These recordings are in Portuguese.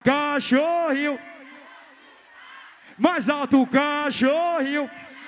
Cachorrinho. Mais alto, cachorrinho.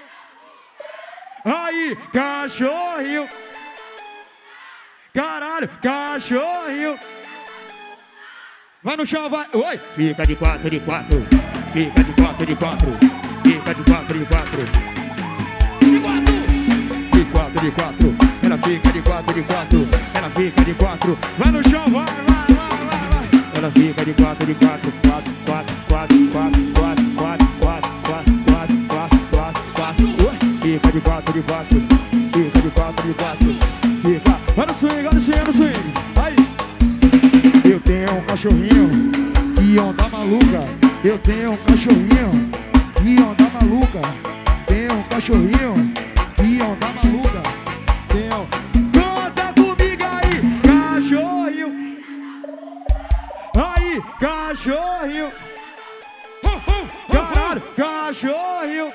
Aí, cachorrinho. Caralho, cachorrinho. Vai no chão, vai. Oi. Fica de quatro, de quatro. Fica de quatro, de quatro. Fica de quatro, de quatro. De quatro. De quatro, de quatro. Ela fica de quatro, de quatro. Ela fica de quatro. Vai no chão, vai, vai, vai, vai, vai. Ela fica de quatro, de quatro. Quatro, quatro, quatro, quatro, quatro, quatro, quatro, quatro, quatro, quatro, quatro, quatro. Fica de quatro, de quatro. Fica de quatro, de quatro. Fica. Vai no swing, vai no swing, vai no swing. Aí. Eu tenho um cachorrinho que onda maluca. Eu tenho um cachorrinho que onda maluca. Tenho um cachorrinho que onda maluca. Tenho. Canta comigo aí, cachorrinho. Aí, cachorrinho. Caralho, cachorrinho.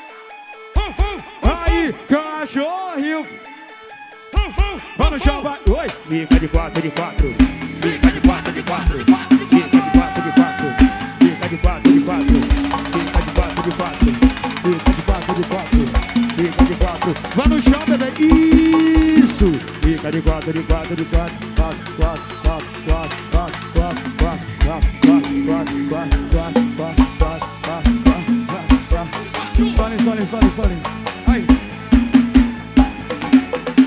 Aí, cachorrinho. Vai no chão, vai. Oi. Fica de quatro, de quatro. Fica de quatro, de quatro. Fica de quatro, de quatro. Fica de quatro, de quatro. Fica de quatro, de quatro. Fica de quatro, de quatro. Fica de quatro. Vai no chão, bebê. Isso. Fica de quatro, de quatro, de quatro. Quatro, quatro, quatro, quatro, quatro, quatro, quatro, quatro, quatro, quatro, quatro.